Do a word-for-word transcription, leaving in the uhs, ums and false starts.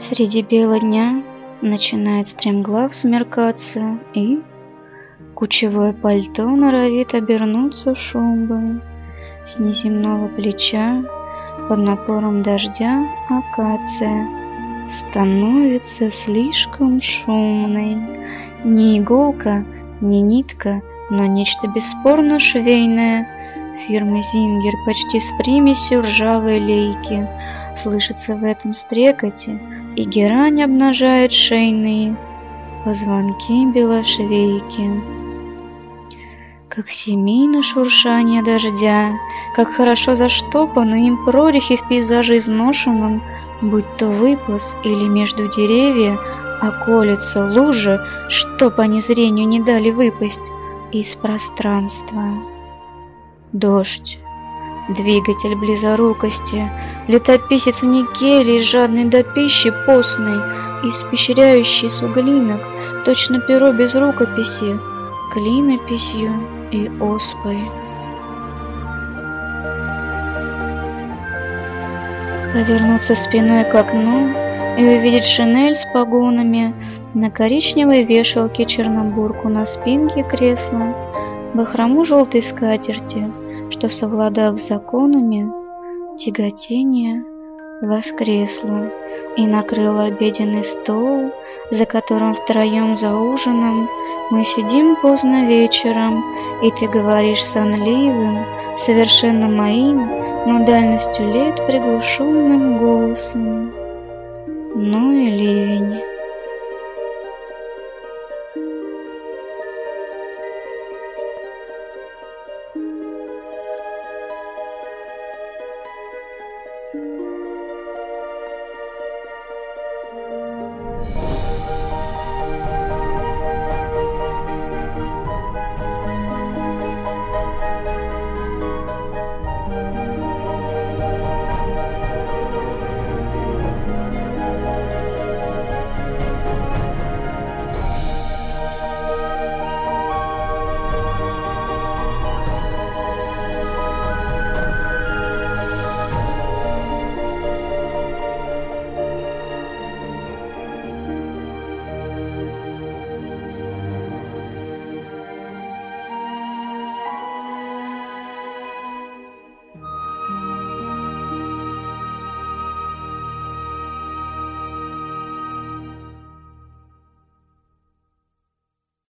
Среди бела дня начинает стремглав смеркаться, и кучевое пальто норовит обернуться шубой. С неземного плеча под напором дождя акация становится слишком шумной. Не иголка, не нитка, но нечто бесспорно швейное фирмы Зингер почти с примесью ржавой лейки. Слышится в этом стрекоте, и герань обнажает шейные позвонки белошвейки. Как семейно шуршание дождя, как хорошо заштопаны им прорехи в пейзаже изношенном, будь то выпас или между деревья околется лужа, чтоб они зрению не дали выпасть из пространства. Дождь, двигатель близорукости, летописец в никеле, жадный до пищи постной, испещряющий суглинок, точно перо без рукописи, клинописью и оспой. Повернуться спиной к окну и увидеть шинель с погонами, на коричневой вешалке чернобурку на спинке кресла, бахрому желтой скатерти, что, совладав с законами, тяготение воскресло и накрыло обеденный стол, за которым втроем за ужином мы сидим поздно вечером, и ты говоришь сонливым, совершенно моим, но дальностью лет приглушенным голосом: ну и ливень.